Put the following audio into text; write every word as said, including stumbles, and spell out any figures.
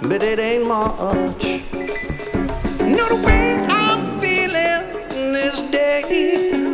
but it ain't much. Know the way I'm feeling this day.